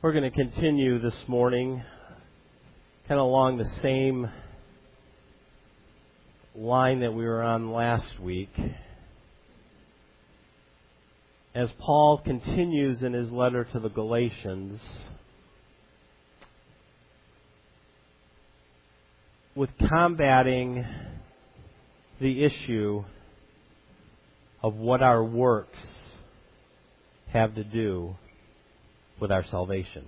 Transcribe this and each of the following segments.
We're going to continue this morning kind of along the same line that we were on last week. As Paul continues in his letter to the Galatians with combating the issue of what our works have to do with our salvation.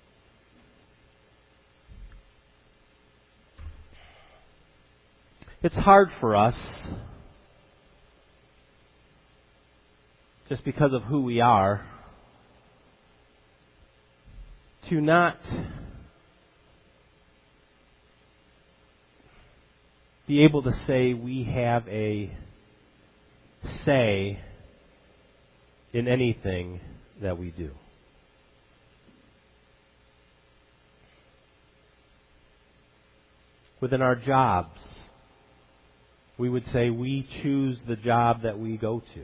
It's hard for us, just because of who we are, to not be able to say we have a say in anything that we do. Within our jobs, we would say we choose the job that we go to.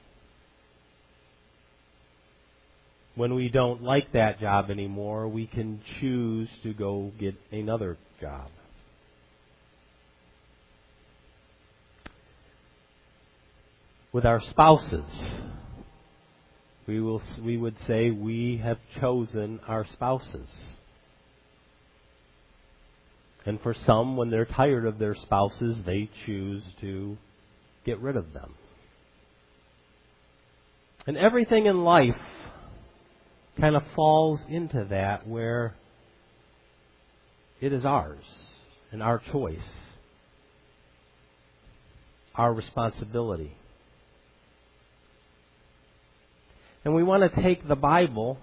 When we don't like that job anymore, we can choose to go get another job. With our spouses, we would say we have chosen our spouses. And for some, when they're tired of their spouses, they choose to get rid of them. And everything in life kind of falls into that, where it is ours and our choice, our responsibility. And we want to take the Bible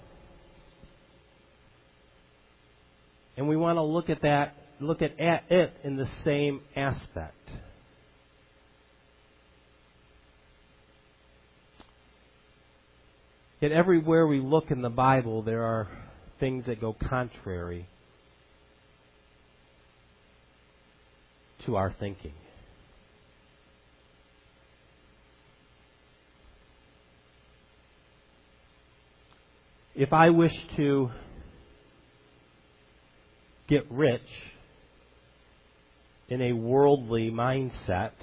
and we want to look at it in the same aspect. Yet everywhere we look in the Bible, there are things that go contrary to our thinking. If I wish to get rich in a worldly mindset,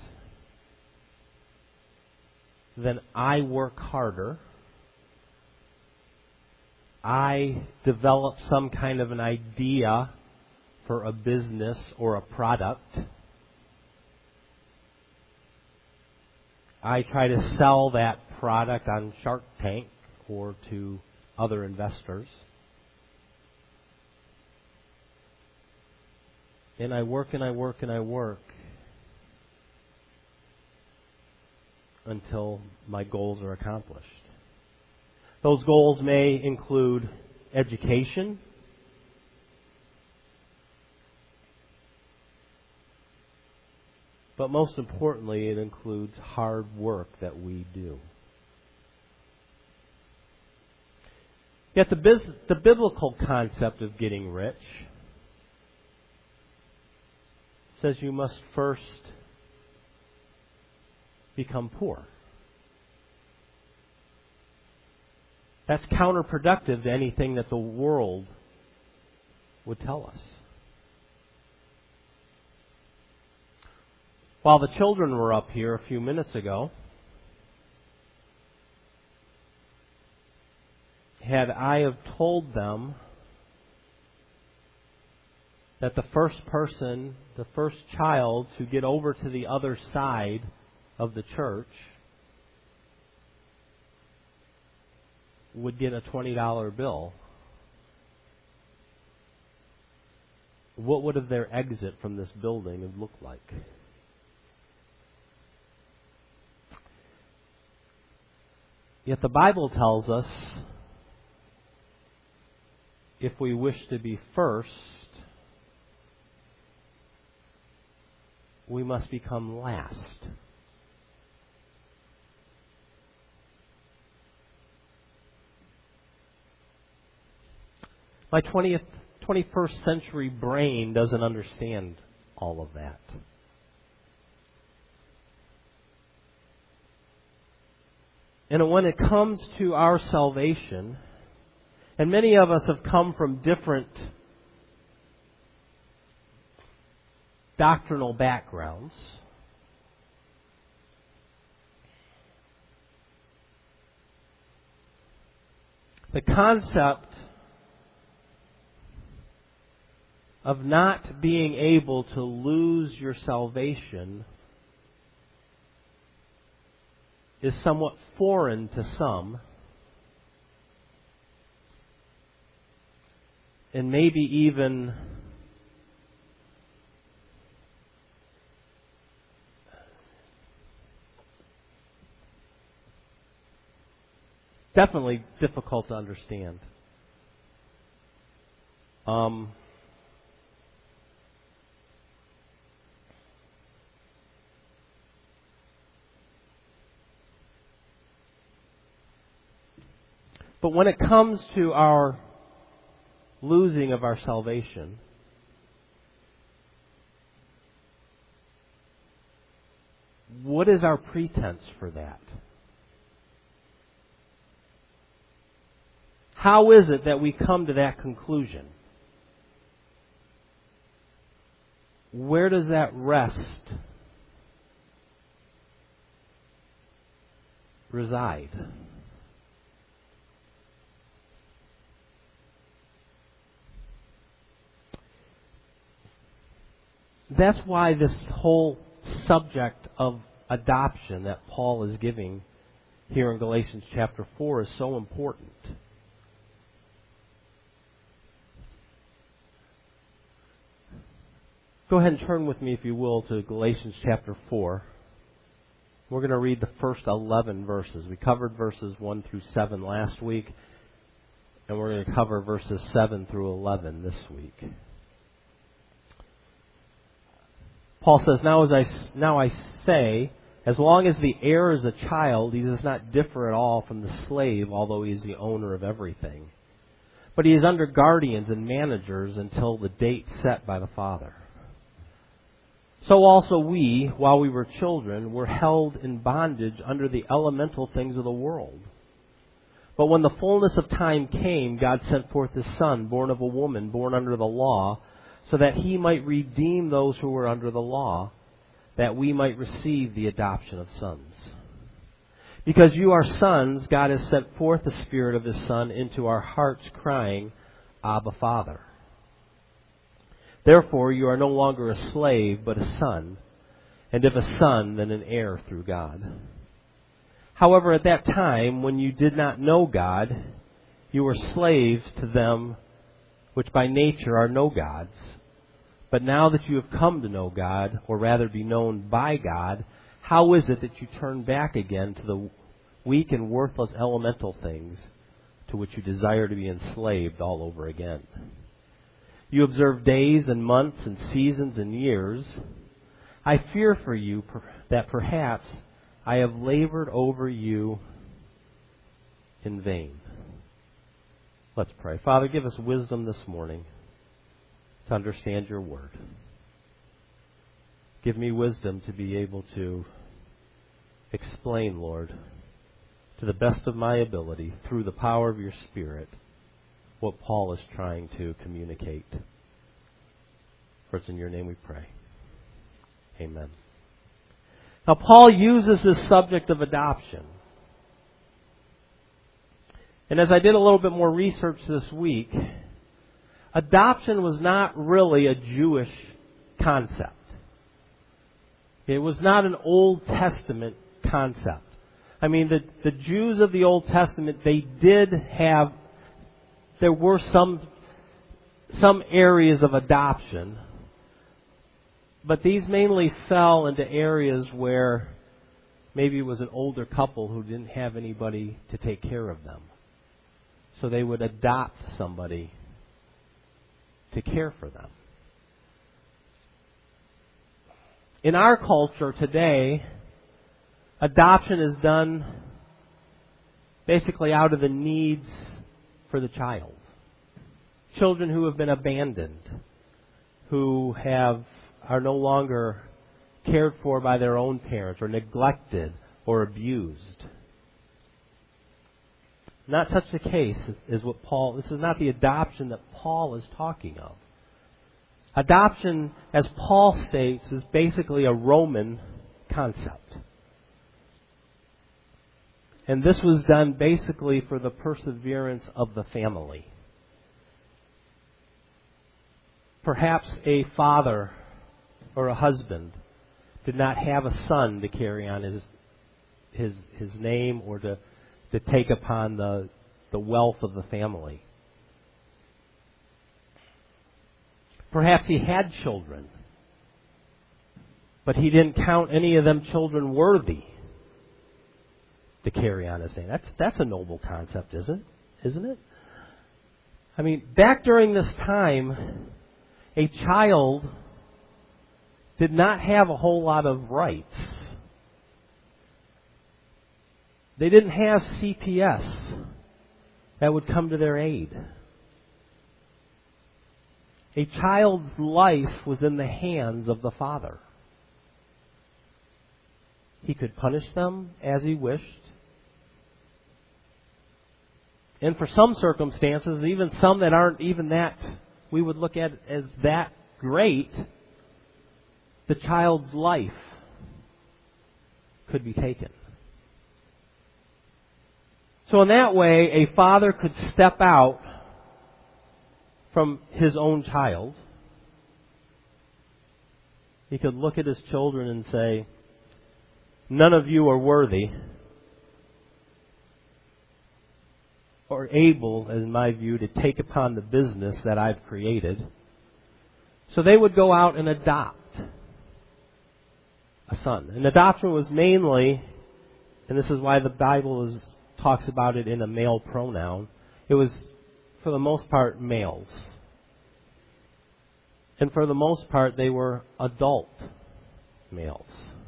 then I work harder. I develop some kind of an idea for a business or a product. I try to sell that product on Shark Tank or to other investors. And I work and I work and I work until my goals are accomplished. Those goals may include education, but most importantly, it includes hard work that we do. Yet the biblical concept of getting rich says you must first become poor. That's counterproductive to anything that the world would tell us. While the children were up here a few minutes ago, had I have told them that the first person, the first child to get over to the other side of the church would get a $20 bill, what would have their exit from this building have looked like? Yet the Bible tells us if we wish to be first, we must become last. My 21st century brain doesn't understand all of that. And when it comes to our salvation, And many of us have come from different doctrinal backgrounds. The concept of not being able to lose your salvation is somewhat foreign to some, and maybe even definitely difficult to understand. But when it comes to our losing of our salvation, what is our pretense for that? How is it that we come to that conclusion? Where does that rest reside? That's why this whole subject of adoption that Paul is giving here in Galatians chapter 4 is so important. Go ahead and turn with me, if you will, to Galatians chapter 4. We're going to read the first 11 verses. We covered verses 1 through 7 last week, and we're going to cover verses 7 through 11 this week. Paul says, Now I say, as long as the heir is a child, he does not differ at all from the slave, although he is the owner of everything. But he is under guardians and managers until the date set by the father. So also we, while we were children, were held in bondage under the elemental things of the world. But when the fullness of time came, God sent forth His Son, born of a woman, born under the law, so that He might redeem those who were under the law, that we might receive the adoption of sons. Because you are sons, God has sent forth the Spirit of His Son into our hearts, crying, Abba, Father. Therefore, you are no longer a slave, but a son, and if a son, then an heir through God. However, at that time, when you did not know God, you were slaves to them which by nature are no gods. But now that you have come to know God, or rather be known by God, how is it that you turn back again to the weak and worthless elemental things to which you desire to be enslaved all over again? You observe days and months and seasons and years. I fear for you that perhaps I have labored over you in vain. Let's pray. Father, give us wisdom this morning to understand your word. Give me wisdom to be able to explain, Lord, to the best of my ability, through the power of your Spirit, what Paul is trying to communicate. For it's in your name we pray. Amen. Now, Paul uses this subject of adoption. And as I did a little bit more research this week, adoption was not really a Jewish concept. It was not an Old Testament concept. I mean, the Jews of the Old Testament, there were some areas of adoption, but these mainly fell into areas where maybe it was an older couple who didn't have anybody to take care of them. So they would adopt somebody to care for them. In our culture today, adoption is done basically out of the needs for the child. Children who have been abandoned, who are no longer cared for by their own parents, or neglected or abused. not such the case is what Paul, this is not the adoption that Paul is talking of. Adoption, as Paul states, is basically a Roman concept. And this was done basically for the perseverance of the family. Perhaps a father or a husband did not have a son to carry on his name or to take upon the wealth of the family. Perhaps he had children, but he didn't count any of them children worthy to carry on his name. That's a noble concept, isn't it? I mean, back during this time, a child did not have a whole lot of rights. They didn't have CPS that would come to their aid. A child's life was in the hands of the father. He could punish them as he wished. And for some circumstances, even some that aren't even that we would look at as that great, the child's life could be taken. So in that way, a father could step out from his own child. He could look at his children and say, none of you are worthy or able, in my view, to take upon the business that I've created. So they would go out and adopt a son. And adoption was mainly, and this is why the Bible talks about it in a male pronoun, it was, for the most part, males. And for the most part, they were adult males.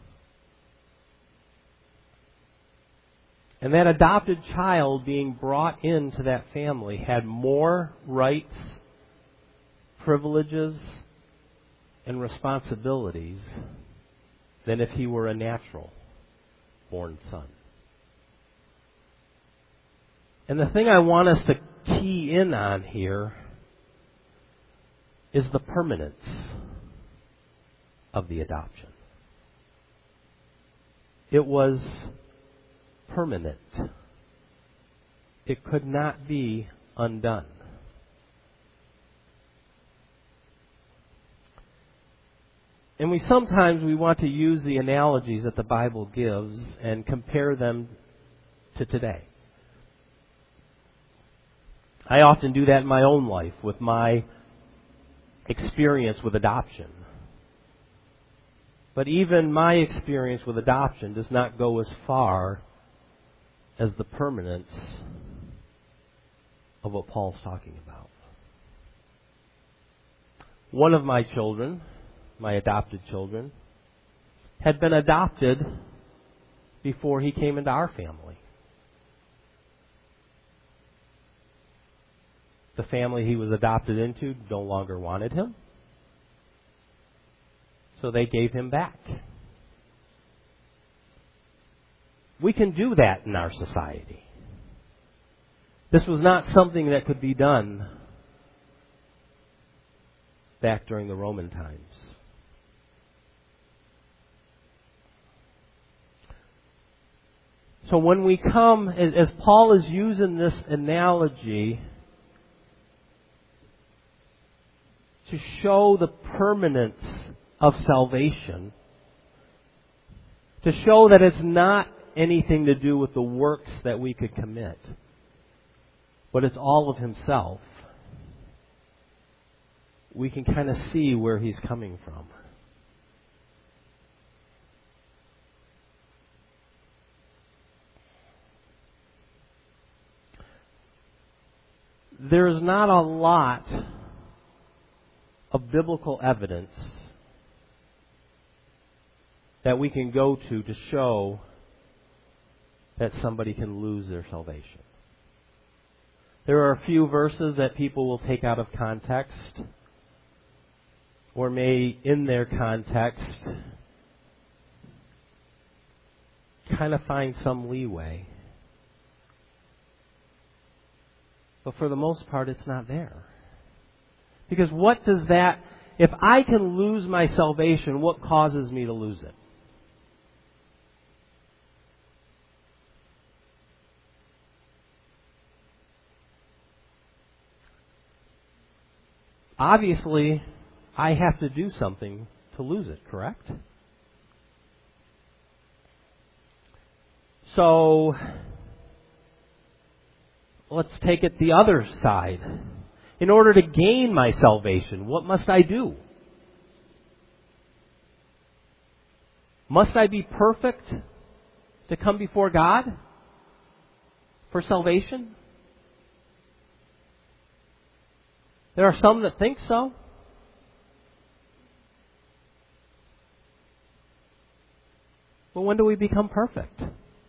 And that adopted child being brought into that family had more rights, privileges, and responsibilities than if he were a natural born son. And the thing I want us to key in on here is the permanence of the adoption. It was permanent. It could not be undone. And sometimes we want to use the analogies that the Bible gives and compare them to today. I often do that in my own life with my experience with adoption. But even my experience with adoption does not go as far as the permanence of what Paul's talking about. One of my children, my adopted children, had been adopted before he came into our family. The family he was adopted into no longer wanted him, so they gave him back. We can do that in our society. This was not something that could be done back during the Roman times. So when we come, as Paul is using this analogy to show the permanence of salvation, to show that it's not anything to do with the works that we could commit, but it's all of himself, we can kind of see where he's coming from. There's not a lot of biblical evidence that we can go to show that somebody can lose their salvation. There are a few verses that people will take out of context, or may, in their context, kind of find some leeway. But for the most part, it's not there. Because what does that, if I can lose my salvation, what causes me to lose it? Obviously, I have to do something to lose it, correct? So, let's take it the other side. In order to gain my salvation, what must I do? Must I be perfect to come before God for salvation? There are some that think so. But when do we become perfect?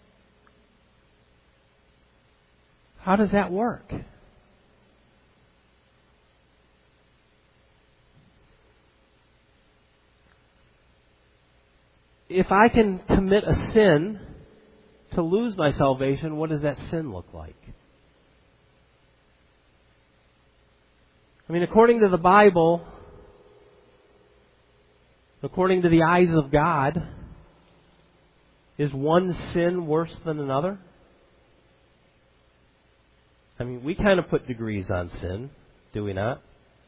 How does that work? If I can commit a sin to lose my salvation, what does that sin look like? I mean, according to the Bible, according to the eyes of God, is one sin worse than another? I mean, we kind of put degrees on sin, do we not?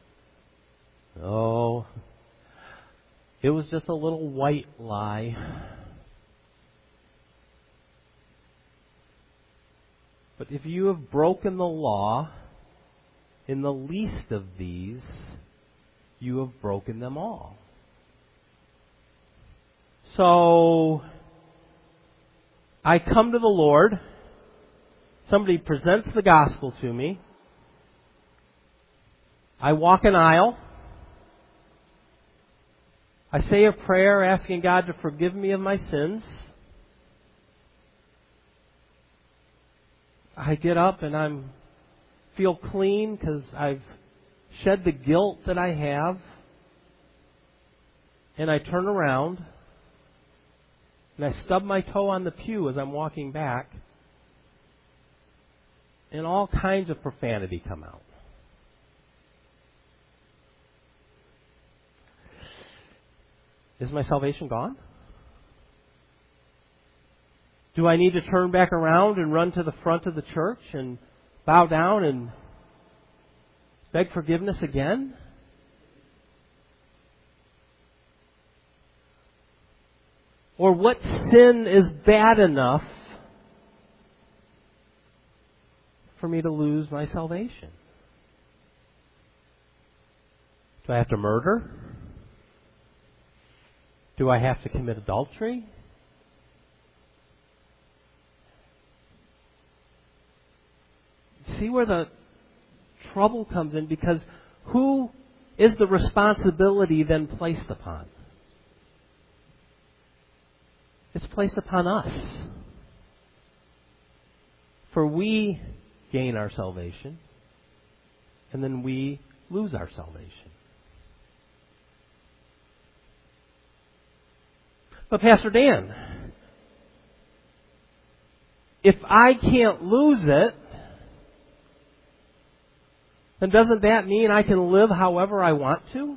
Oh, it was just a little white lie. But if you have broken the law in the least of these, you have broken them all. So, I come to the Lord. Somebody presents the gospel to me. I walk an aisle. I say a prayer asking God to forgive me of my sins. I get up and I feel clean because I've shed the guilt that I have. And I turn around and I stub my toe on the pew as I'm walking back. And all kinds of profanity come out. Is my salvation gone? Do I need to turn back around and run to the front of the church and bow down and beg forgiveness again? Or what sin is bad enough for me to lose my salvation? Do I have to murder? Do I have to commit adultery? See where the trouble comes in, because who is the responsibility then placed upon? It's placed upon us. For we gain our salvation, and then we lose our salvation. But Pastor Dan, if I can't lose it, then doesn't that mean I can live however I want to?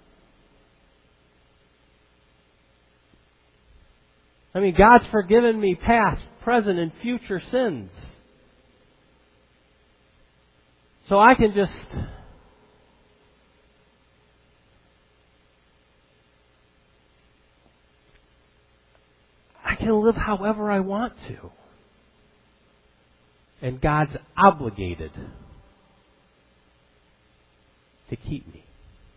I mean, God's forgiven me past, present, and future sins. So I can just live however I want to. And God's obligated to keep me.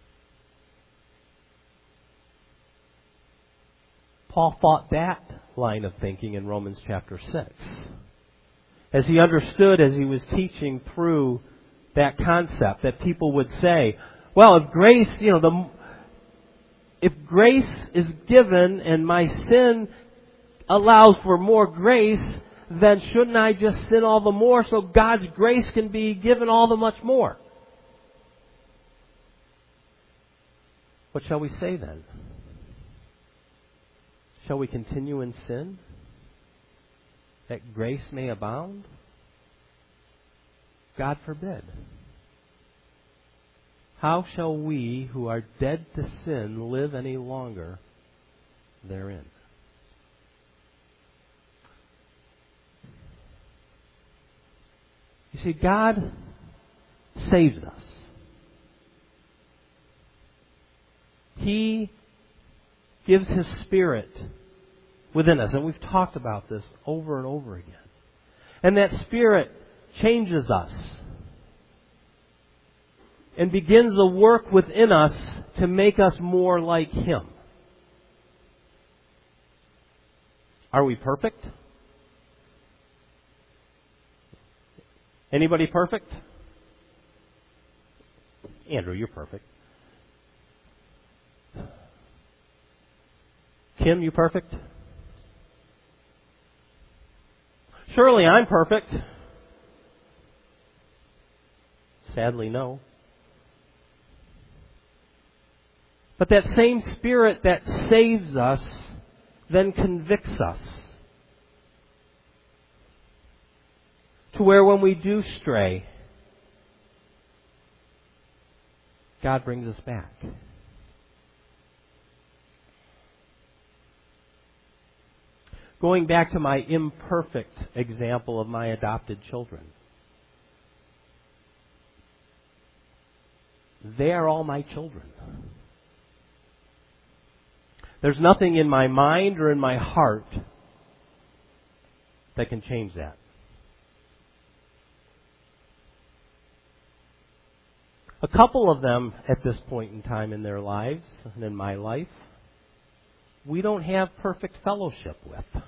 Paul fought that line of thinking in Romans chapter 6. As he understood, as he was teaching through that concept, that people would say, well, if grace, if grace is given and my sin allows for more grace, then shouldn't I just sin all the more so God's grace can be given all the much more? What shall we say then? Shall we continue in sin, that grace may abound? God forbid. How shall we who are dead to sin live any longer therein? You see, God saves us. He gives His Spirit within us. And we've talked about this over and over again. And that Spirit changes us and begins a work within us to make us more like Him. Are we perfect? Anybody perfect? Andrew, you're perfect. Kim, you perfect? Surely I'm perfect. Sadly, no. But that same Spirit that saves us then convicts us. To where when we do stray, God brings us back. Going back to my imperfect example of my adopted children. They are all my children. There's nothing in my mind or in my heart that can change that. A couple of them at this point in time in their lives and in my life, we don't have perfect fellowship with.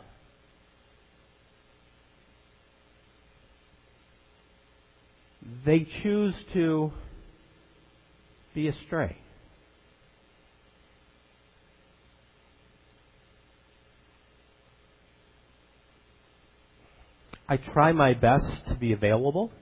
They choose to be astray. I try my best to be available.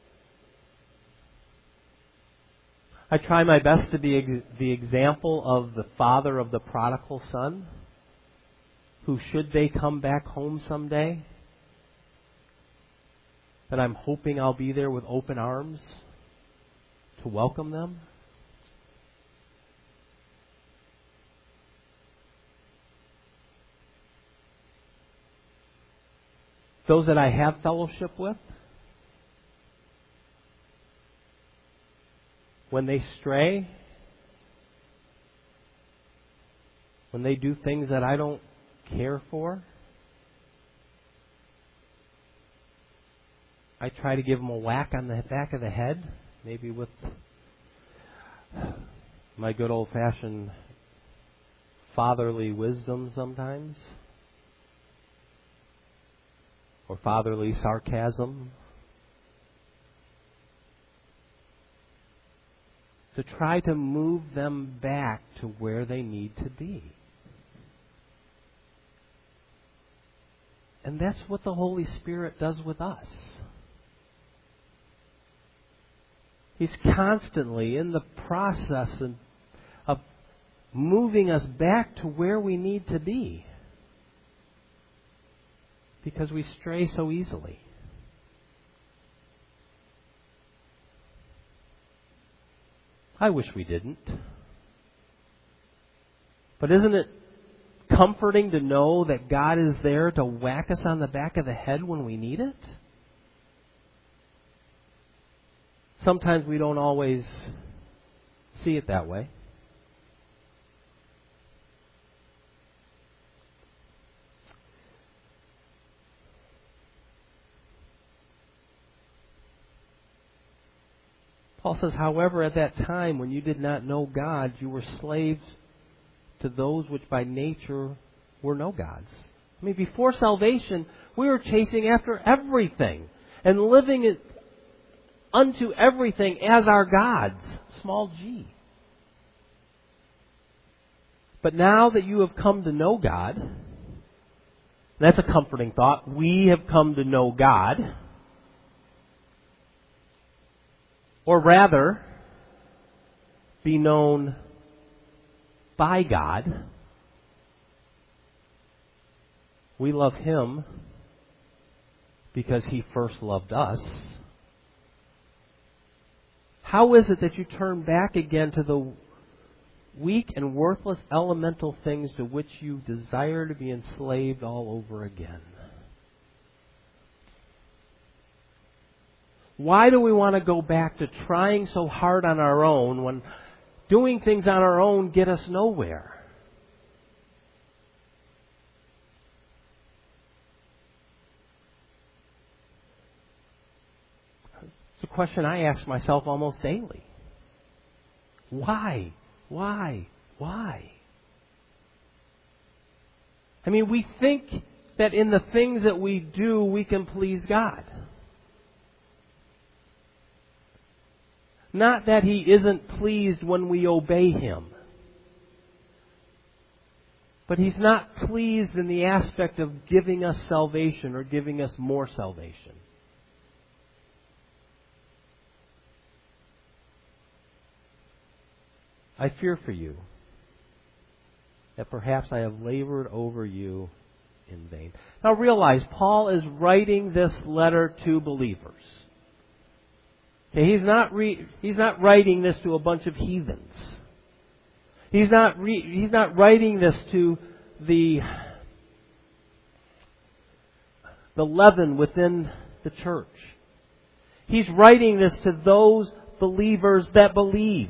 I try my best to be the example of the father of the prodigal son, who, should they come back home someday, that I'm hoping I'll be there with open arms to welcome them. Those that I have fellowship with, when they stray, when they do things that I don't care for, I try to give them a whack on the back of the head, maybe with my good old-fashioned fatherly wisdom sometimes, or fatherly sarcasm, to try to move them back to where they need to be. And that's what the Holy Spirit does with us. He's constantly in the process of moving us back to where we need to be, because we stray so easily. I wish we didn't. But isn't it comforting to know that God is there to whack us on the back of the head when we need it? Sometimes we don't always see it that way. Paul says, however, at that time when you did not know God, you were slaves to those which by nature were no gods. I mean, before salvation, we were chasing after everything and living it unto everything as our gods, small g. But now that you have come to know God, that's a comforting thought. We have come to know God. Or rather, be known by God. We love Him because He first loved us. How is it that you turn back again to the weak and worthless elemental things to which you desire to be enslaved all over again? Why do we want to go back to trying so hard on our own when doing things on our own get us nowhere? It's a question I ask myself almost daily. Why? Why? Why? I mean, we think that in the things that we do, we can please God. Not that He isn't pleased when we obey Him. But He's not pleased in the aspect of giving us salvation or giving us more salvation. I fear for you that perhaps I have labored over you in vain. Now realize, Paul is writing this letter to believers. Okay, he's not writing this to a bunch of heathens. He's not writing this to the leaven within the church. He's writing this to those believers that believe.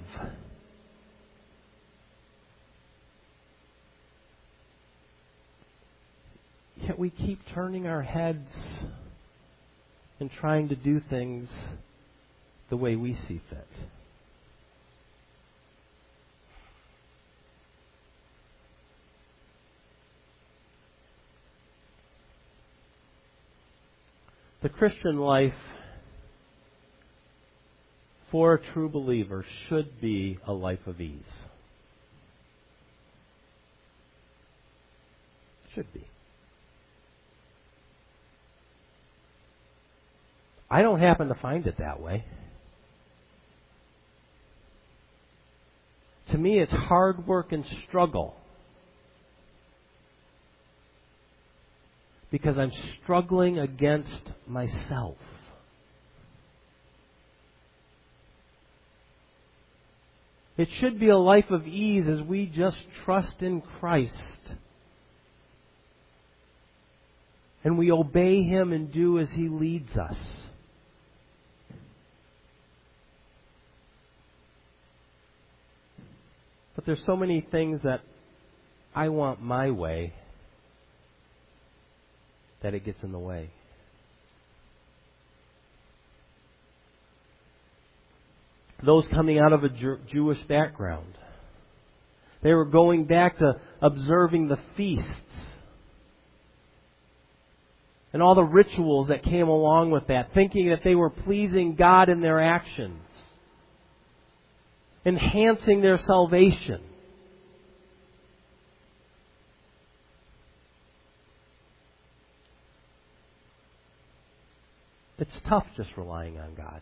Yet we keep turning our heads and trying to do things the way we see fit. The Christian life for a true believer should be a life of ease. Should be. I don't happen to find it that way. To me, it's hard work and struggle. Because I'm struggling against myself. It should be a life of ease as we just trust in Christ. And we obey Him and do as He leads us. But there's so many things that I want my way that it gets in the way. Those coming out of a Jewish background, they were going back to observing the feasts and all the rituals that came along with that, thinking that they were pleasing God in their actions, enhancing their salvation. It's tough just relying on God.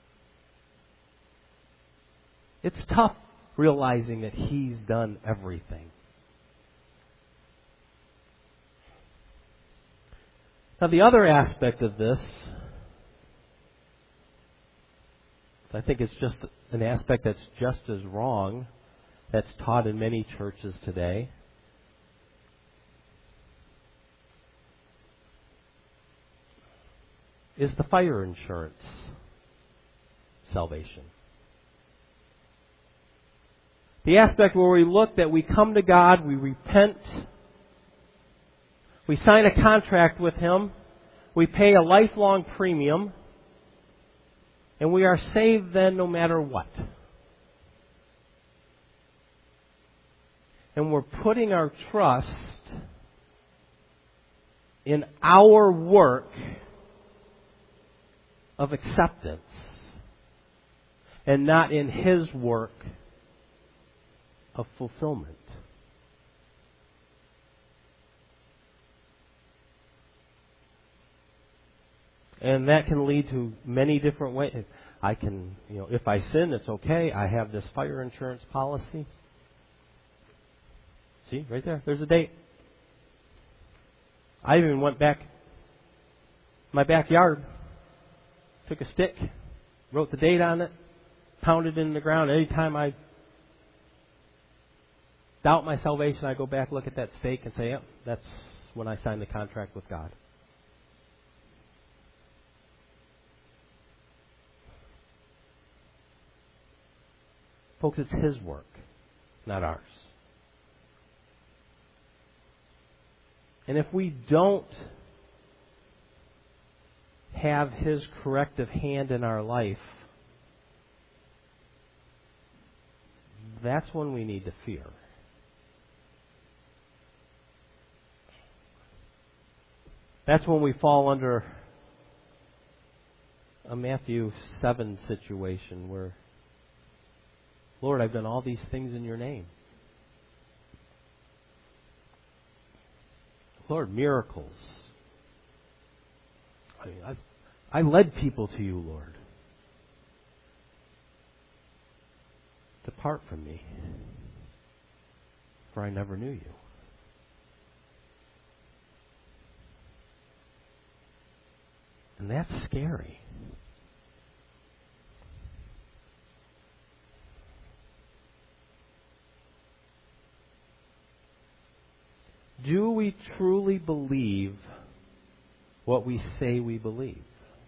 It's tough realizing that He's done everything. Now the other aspect of this, I think it's just an aspect that's just as wrong, that's taught in many churches today. Is the fire insurance salvation. The aspect where we look that we come to God, we repent, we sign a contract with Him, we pay a lifelong premium, and we are saved then no matter what. And we're putting our trust in our work of acceptance and not in His work of fulfillment. And that can lead to many different ways. I can, if I sin, it's okay. I have this fire insurance policy. See, right there. There's a date. I even went back my backyard, took a stick, wrote the date on it, pounded in the ground. Anytime I doubt my salvation, I go back, look at that stake, and say, yep, that's when I signed the contract with God. Folks, it's His work, not ours. And if we don't have His corrective hand in our life, that's when we need to fear. That's when we fall under a Matthew 7 situation where, Lord, I've done all these things in your name. Lord, miracles. I led people to you, Lord. Depart from me, for I never knew you. And that's scary. Do we truly believe what we say we believe?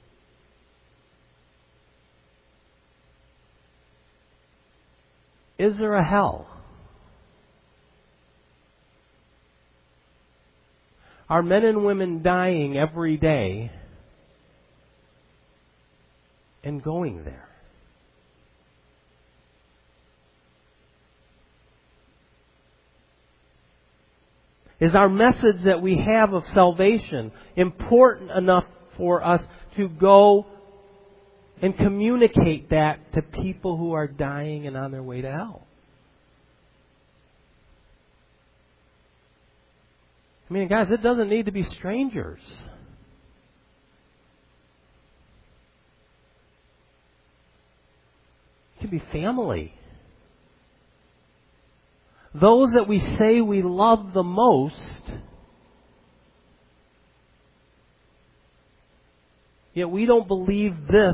Is there a hell? Are men and women dying every day and going there? Is our message that we have of salvation important enough for us to go and communicate that to people who are dying and on their way to hell? I mean, guys, it doesn't need to be strangers. It can be family. Those that we say we love the most, yet we don't believe this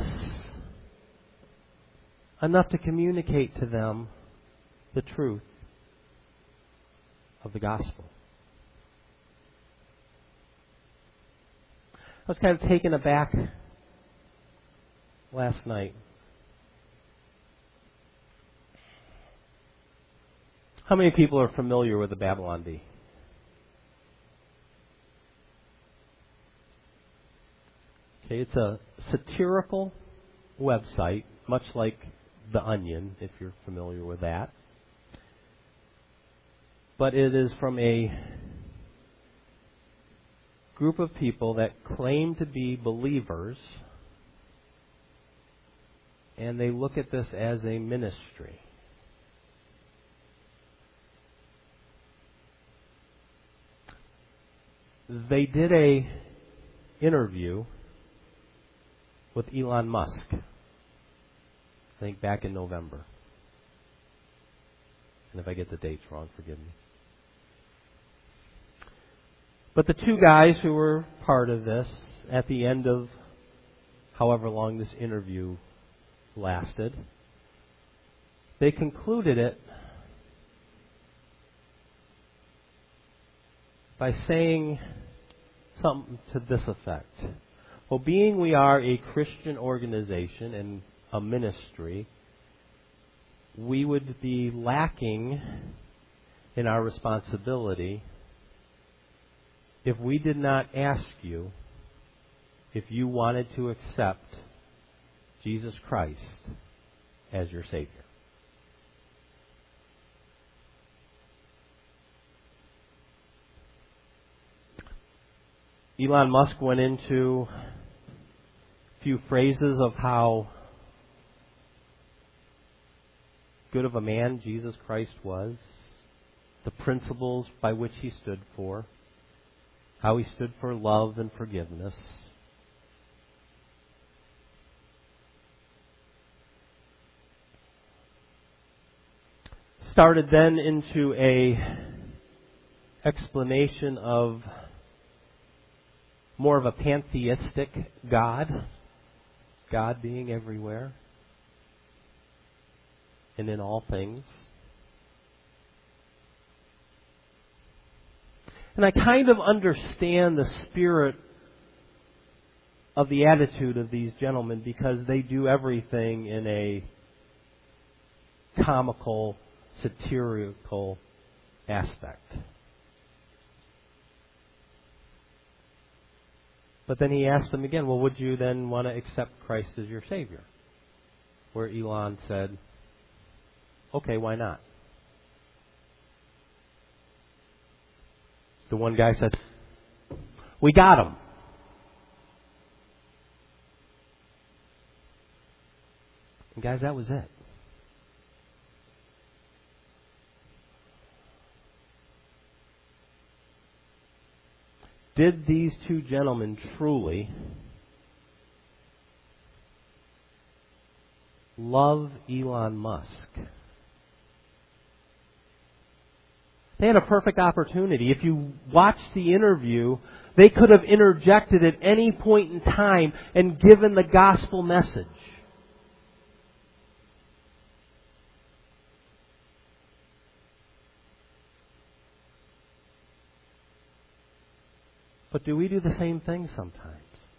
enough to communicate to them the truth of the gospel. I was kind of taken aback last night. How many people are familiar with the Babylon Bee? Okay, it's a satirical website, much like The Onion, if you're familiar with that. But it is from a group of people that claim to be believers, and they look at this as a ministry. They did a interview with Elon Musk, I think back in November. And if I get the dates wrong, forgive me. But the two guys who were part of this, at the end of however long this interview lasted, they concluded it by saying something to this effect. Well, being we are a Christian organization and a ministry, we would be lacking in our responsibility if we did not ask you if you wanted to accept Jesus Christ as your Savior. Elon Musk went into a few phrases of how good of a man Jesus Christ was, the principles by which he stood for, how he stood for love and forgiveness. Started then into a explanation of more of a pantheistic God, God being everywhere. and in all things. And I kind of understand the spirit of the attitude of these gentlemen because they do everything in a comical, satirical aspect. But then he asked them again, well, would you then want to accept Christ as your Savior? Where Elon said, okay, why not? The one guy said, we got him. And guys, that was it. Did these two gentlemen truly love Elon Musk? They had a perfect opportunity. If you watch the interview, they could have interjected at any point in time and given the gospel message. But do we do the same thing sometimes?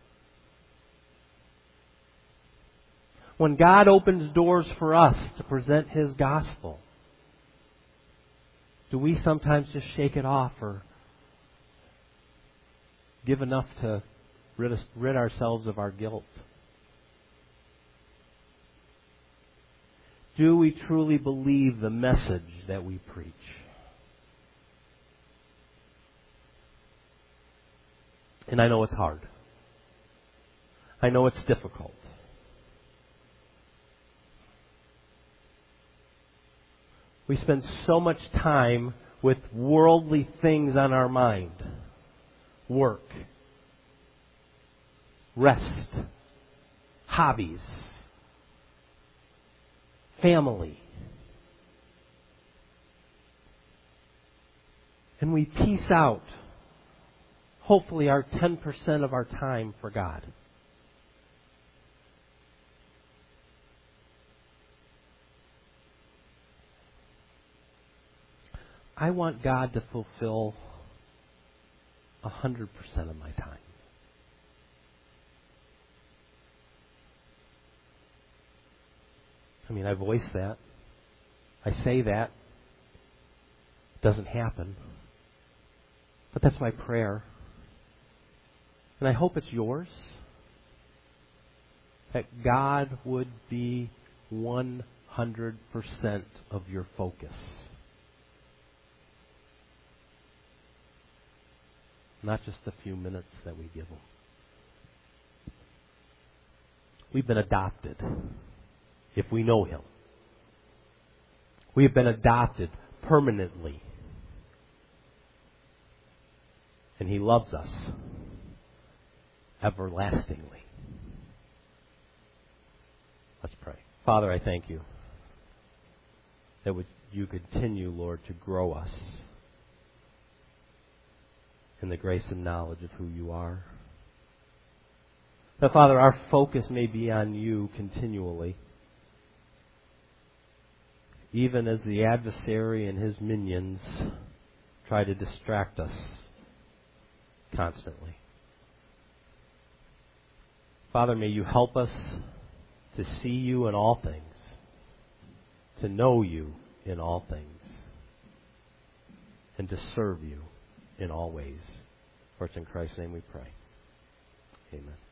When God opens doors for us to present His gospel, do we sometimes just shake it off or give enough to rid ourselves of our guilt? Do we truly believe the message that we preach? And I know it's hard. I know it's difficult. We spend so much time with worldly things on our mind. Work, rest, hobbies, family. And we piece out, hopefully, our 10% of our time for God. I want God to fulfill 100% of my time. I mean, I voice that. I say that. It doesn't happen. But that's my prayer. And I hope it's yours. That God would be 100% of your focus. Not just the few minutes that we give Him. We've been adopted if we know Him. We have been adopted permanently. And He loves us everlastingly. Let's pray. Father, I thank You that You continue, Lord, to grow us in the grace and knowledge of who You are. That, Father, our focus may be on You continually, even as the adversary and his minions try to distract us constantly. Father, may You help us to see You in all things, to know You in all things, and to serve You in all ways. For it's in Christ's name we pray. Amen.